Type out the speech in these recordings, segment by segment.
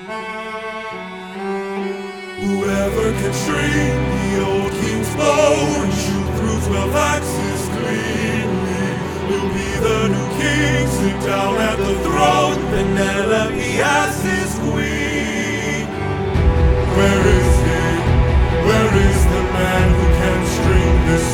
Whoever can string the old king's bow and shoot through 12 axes cleanly will be the new king, sit down at the throne, Penelope as his queen. Where is he? Where is the man who can string this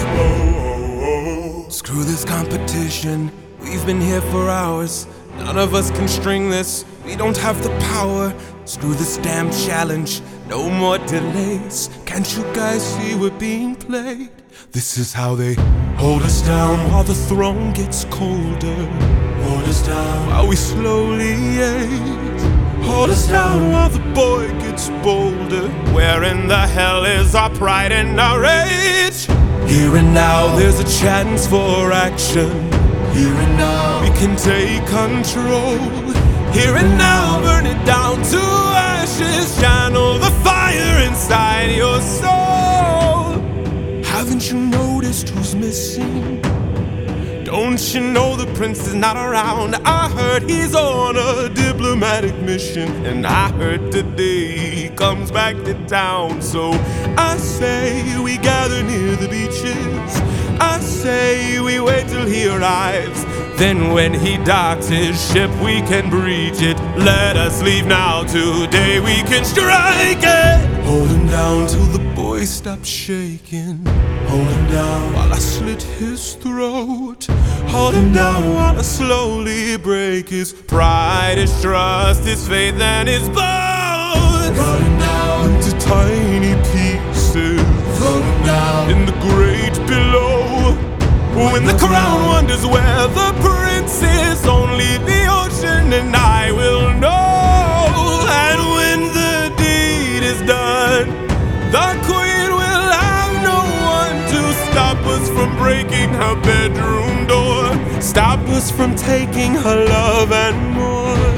bow? Screw this competition, we've been here for hours. None of us can string this, we don't have the power. Screw this damn challenge, no more delays. Can't you guys see we're being played? This is how they hold us down while the throne gets colder. Hold us down while we slowly age. Hold us down while the boy gets bolder. Where in the hell is our pride and our rage? Here and now there's a chance for action. Here and now we can take control. Here and now, burn it down to ashes. Channel the fire inside your soul. Haven't you noticed who's missing? Don't you know the prince is not around? I heard he's on a diplomatic mission, and I heard today he comes back to town. So I say we gather near the beaches. I say we wait till he arrives. Then when he docks his ship we can breach it. Let us leave now, today we can strike it. Hold him down till the boy stops shaking. Hold him down while I slit his throat. Hold him down while I slowly break his pride, his trust, his faith and his bones. Cut him down into tiny pieces. Throw him down in the great below. When the crown wonders where the prince is, only the ocean and I will know. And when the deed is done, the queen will have no one to stop us from breaking her bedroom door, stop us from taking her love and more.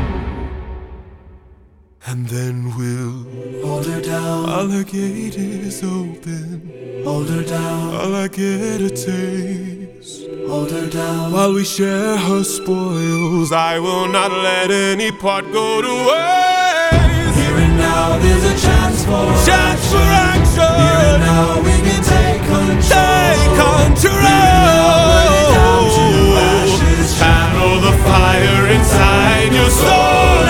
And then we'll hold her down while her gate is open. Hold her down while I get a taste. Hold her down while we share her spoils. I will not let any part go to waste. Here and now there's a chance for action. Here and now we can take control. Take control. Here and now burn it down to ashes. Channel the fire inside your soul.